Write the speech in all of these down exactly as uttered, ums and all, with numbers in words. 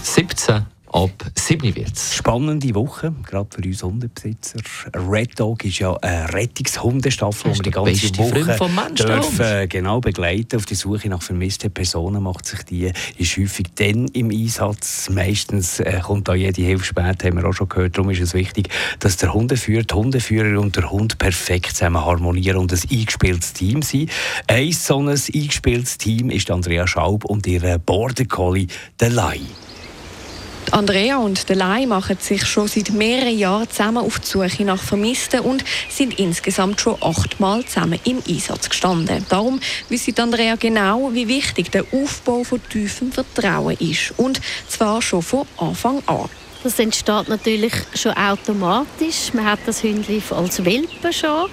siebzehn ab sieben wird's. Spannende Woche, gerade für uns Hundebesitzer. Red Dog ist ja eine Rettungshundestaffel, die wir die ganze Woche dürfen, genau begleiten. Auf die Suche nach vermissten Personen macht sich die ist häufig dann im Einsatz. Meistens äh, kommt da jede Hilfe spät, haben wir auch schon gehört. Darum ist es wichtig, dass der Hundeführer, die Hundeführer und der Hund perfekt zusammen harmonieren und ein eingespieltes Team sind. Ein so ein eingespieltes Team ist Andrea Schaub und ihr Border Collie, der Lai. Andrea und der Lai machen sich schon seit mehreren Jahren zusammen auf die Suche nach Vermissten und sind insgesamt schon achtmal zusammen im Einsatz gestanden. Darum wissen Andrea genau, wie wichtig der Aufbau von tiefem Vertrauen ist. Und zwar schon von Anfang an. Das entsteht natürlich schon automatisch. Man hat das Hündchen als Welpe schon.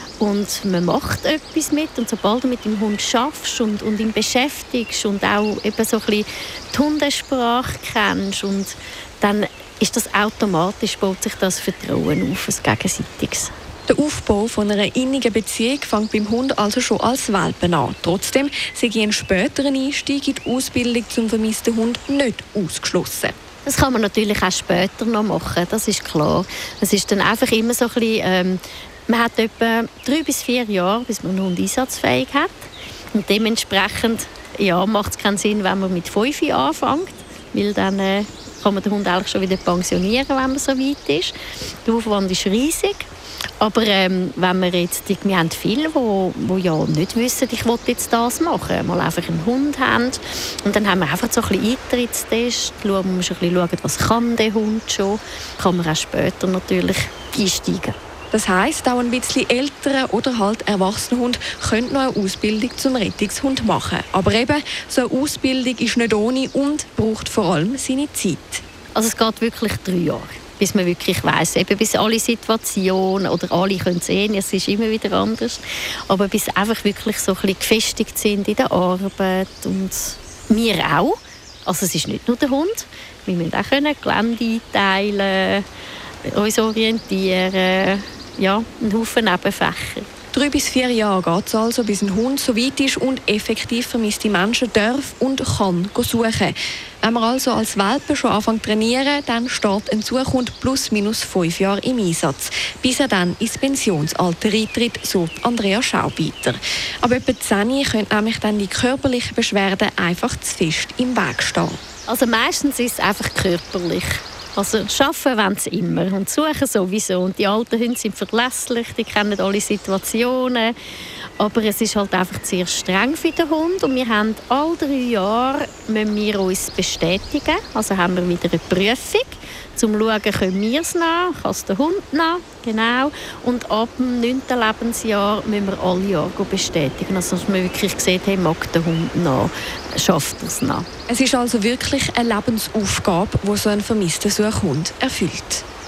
Und man macht etwas mit. Und sobald du mit dem Hund schaffst und, und ihn beschäftigst und auch eben so ein bisschen die Hundesprache kennst, und dann ist das automatisch, baut sich das Vertrauen auf, ein gegenseitiges. Der Aufbau von einer innigen Beziehung fängt beim Hund also schon als Welpen an. Trotzdem sei ein späteren Einstieg in die Ausbildung zum vermissten Hund nicht ausgeschlossen. Das kann man natürlich auch später noch machen, das ist klar. Es ist dann einfach immer so ein bisschen, ähm, man hat etwa drei bis vier Jahre, bis man einen Hund einsatzfähig hat. Und dementsprechend ja, macht es keinen Sinn, wenn man mit fünf anfängt, weil dann äh, kann man den Hund eigentlich schon wieder pensionieren, wenn man so weit ist. Der Aufwand ist riesig. Aber ähm, wenn wir jetzt, wir haben viele, die, die ja nicht wissen, ich will jetzt das machen, mal einfach einen Hund haben. Und dann haben wir einfach so ein bisschen Eintrittstest, schauen, man muss ein bisschen schauen, was kann der Hund schon, kann man auch später natürlich einsteigen. Das heisst, auch ein bisschen ältere oder halt erwachsene Hund können noch eine Ausbildung zum Rettungshund machen. Aber eben, so eine Ausbildung ist nicht ohne und braucht vor allem seine Zeit. Also es geht wirklich drei Jahre, bis man wirklich weiss, eben bis alle Situationen oder alle können sehen, es ist immer wieder anders, aber bis einfach wirklich so ein bisschen gefestigt sind in der Arbeit und wir auch. Also es ist nicht nur der Hund, wir müssen auch können Gelände einteilen, uns orientieren, ja, einen Haufen Nebenfächer. Drei bis vier Jahre geht es also, bis ein Hund so weit ist und effektiv vermisste Menschen darf und kann suchen. Wenn man also als Welpe schon anfängt zu trainieren, dann steht ein Suchhund plus minus fünf Jahre im Einsatz, bis er dann ins Pensionsalter eintritt, so Andrea Schaubeiter. Aber etwa zehn können nämlich dann die körperlichen Beschwerden einfach zu fest im Weg stehen. Also meistens ist es einfach körperlich. Also arbeiten wollen sie immer und suchen sowieso. Und die alten Hunde sind verlässlich, die kennen alle Situationen. Aber es ist halt einfach sehr streng für den Hund. Und wir haben alle drei Jahre müssen wir uns bestätigen. Also haben wir wieder eine Prüfung, um zu schauen, können wir es noch, kann es der Hund noch. Genau. Und ab dem neunten Lebensjahr müssen wir alle Jahre bestätigen. Also dass wir wirklich sehen, hey, mag der Hund noch, schafft er es noch. Es ist also wirklich eine Lebensaufgabe, die so ein vermisster Suchhund erfüllt.